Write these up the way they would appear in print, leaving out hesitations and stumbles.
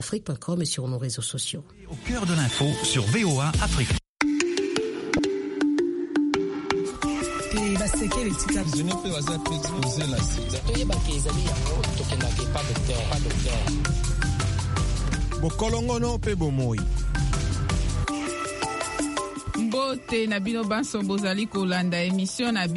Afrique.com et sur nos réseaux sociaux. Au cœur de l'info sur VOA Afrique. Bokolongono pe bomoi. Mbote na bino banso bozali kolanda émission na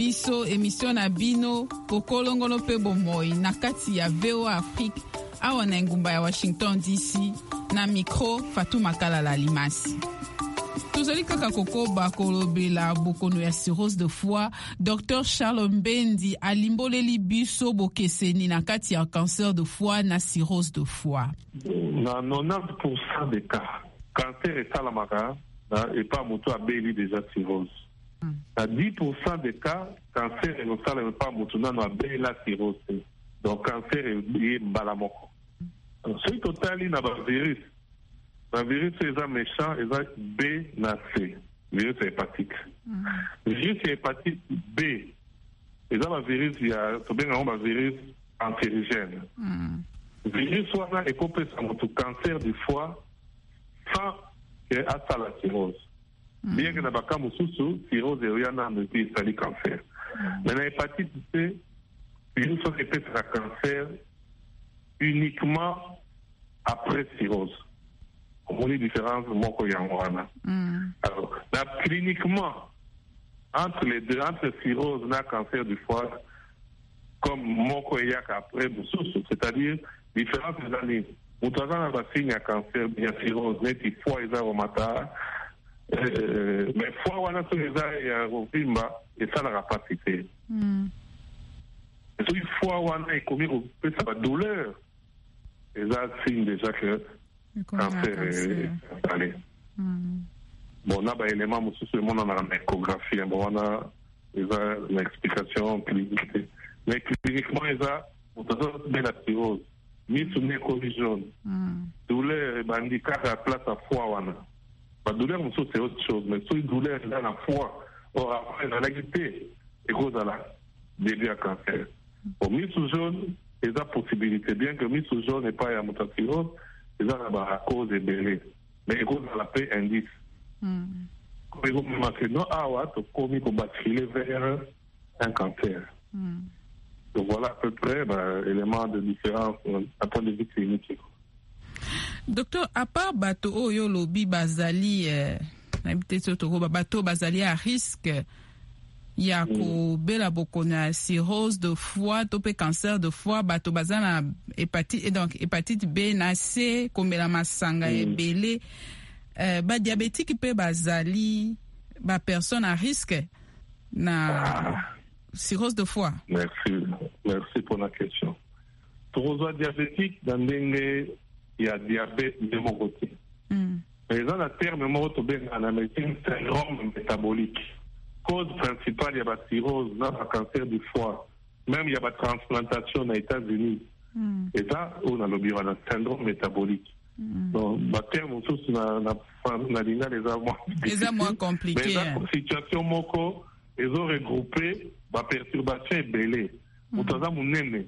bino bokolongono pe bomoi na kati ya VOA Afrique awa na ngumba ya Washington DC na micro Fatuma Kalala Limasi. Tozali kaka kokoba kolobela bokono ya cirrhose de foie. Dr Charles Mbendi alimboleli biso bokeseni na kati ya cancer de foie na cirrhose de foie. Na 90% des cas, cancer est salamaka et pas moto a béli déjà cirrhose. Na 10% des cas, cancer est salamaka et pas moto na a béli la cirrhose. Donc cancer est balamoko. Ce total il n'a pas virus. Le virus est méchant, il est B na C. Le virus est hépatique. Le virus est hépatite B. Et dans le virus, il y a un virus cancérigène. Le virus est compris sur cancer du foie sans qu'il y ait la cirrhose. Bien que dans le cas de cirrhose, il y a un cancer. Mais l'hépatite C, le virus est sur le cancer uniquement après cirrhose. On a une différence moko yangwana. Alors, là, cliniquement, entre les deux, entre cirrhose et cancer du foie, comme moko yak après c'est-à-dire différence des années. Moutazan a signe à cancer, il y a cirrhose, net il foie et aromata, mais foie wana sur les et rovimba et ça n'a pas cité. Et sur le foie wana est commis au peu ça va douleur. Et ça signe déjà que cancer est installé. Bon, on a un élément, on a une échographie, on a une explication clinique. Mais cliniquement, on a la cirrhose. Mis sur une collision. Douleur, handicap à la place à foie. La douleur, c'est autre chose. Mais sur une douleur dans la foie, on a la légalité et cause à la début à cancer. Au mis sous jaune, il y a possibilité. Bien que mis sous jaune n'est pas à la cirrhose, il y a la cause est belée. Mais il y a la paix indice. Comme il y a marqué, non, comme il faut basculer vers un cancer. Donc voilà à peu près l'élément de différence à point de vue clinique. Docteur, à part bateau oyo lobi bazali bateau bazali à risque ya ko bela bokona cirrhose de foie topé cancer de foie bateau bazana hépatite et donc hépatite B na C komela masanga ebele ba diabétique pe bazali ba personne à risque na cirrhose de foie. Merci pour la question. Pour les diabétiques, dans il y a diabète de mon côté. Mais dans le terme, en médecine, syndrome métabolique. Cause principale, il y a la cirrhose, il y a le cancer du foie. Même il y a la transplantation aux États-Unis. Et ça, on a le syndrome métabolique. Donc, le terme, les moins compliqués. Mais la situation moko, ils ont regroupé la perturbation belée. Mutaza munene,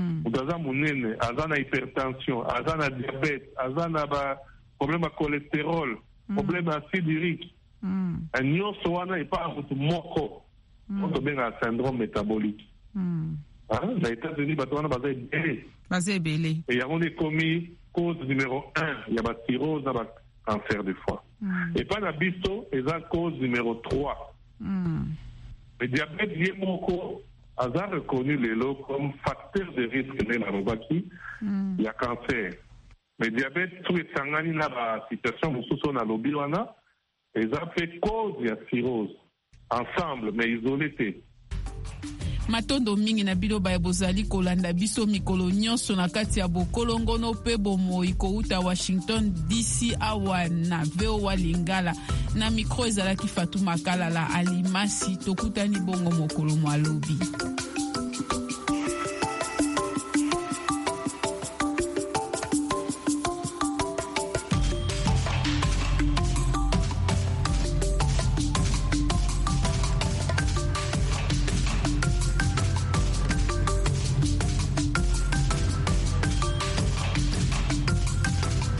azana hypertension, azana diabète, azana problème à cholestérol, problème acide urique. Un nyonso wana est pas un moko. On te bien un syndrome métabolique. Les États-Unis, on a basé belé. Et il y a on est commis cause numéro 1, il y a la cirrhose, il y a le cancer du foie. Et pas la bisto, il y a cause numéro 3. Le diabète Yemoko a reconnu les lots comme facteur de risque de il y a cancer. Le diabète, tout est sangani dans la situation où nous sommes à l'Obiwana, ils ont fait cause de la cirrhose. Ensemble, mais isolés. Matondo mingi na biloba ya bozali kolanda biso mikolo nyonso na kati ya bokolongono pe bomoi kouta Washington DC awa na VOA Lingala na mikro ezalaki Fatuma Kalala Alimasi tokutani bongo mokolo mwalobi.